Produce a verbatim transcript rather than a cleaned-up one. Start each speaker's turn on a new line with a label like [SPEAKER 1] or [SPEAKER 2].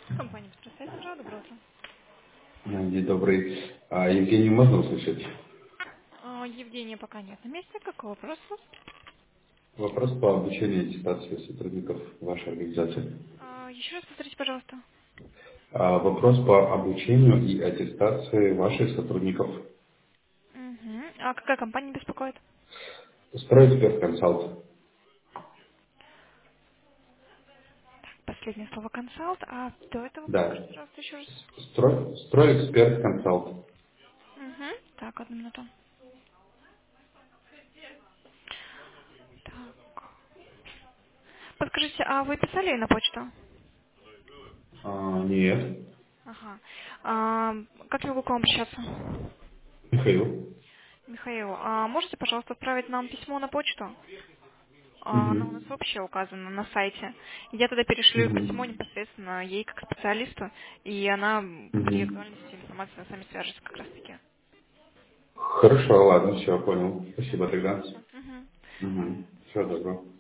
[SPEAKER 1] Компания «Быстросайзера». Доброе утро.
[SPEAKER 2] День добрый. А, Евгений, можно услышать?
[SPEAKER 1] А, Евгения пока нет на месте. Какой вопрос?
[SPEAKER 2] Вопрос по обучению и аттестации сотрудников вашей организации.
[SPEAKER 1] А, еще раз повторите, пожалуйста.
[SPEAKER 2] А, Вопрос по обучению и аттестации ваших сотрудников.
[SPEAKER 1] Угу. А какая компания беспокоит?
[SPEAKER 2] Стройэксперт консалт.
[SPEAKER 1] Последнее слово «консалт». А до этого
[SPEAKER 2] Да.
[SPEAKER 1] повторите, пожалуйста, еще раз.
[SPEAKER 2] Строй, Стройэксперт консалт.
[SPEAKER 1] Угу. Так, одну минуту. Так. Подскажите, а вы писали ей на почту?
[SPEAKER 2] А, нет.
[SPEAKER 1] Ага. А, как я могу к вам обращаться?
[SPEAKER 2] Михаил.
[SPEAKER 1] Михаил, а можете, пожалуйста, отправить нам письмо на почту? А, Она у нас
[SPEAKER 2] Угу.
[SPEAKER 1] вообще указана на сайте. Я тогда перешлю письмо
[SPEAKER 2] Угу.
[SPEAKER 1] непосредственно ей как специалисту, и она при
[SPEAKER 2] Угу.
[SPEAKER 1] актуальности информации с вами свяжется как раз таки.
[SPEAKER 2] Хорошо, ладно, все, понял.
[SPEAKER 1] Все,
[SPEAKER 2] Спасибо тогда.
[SPEAKER 1] хорошо. Мгм.
[SPEAKER 2] Угу. Всего доброго.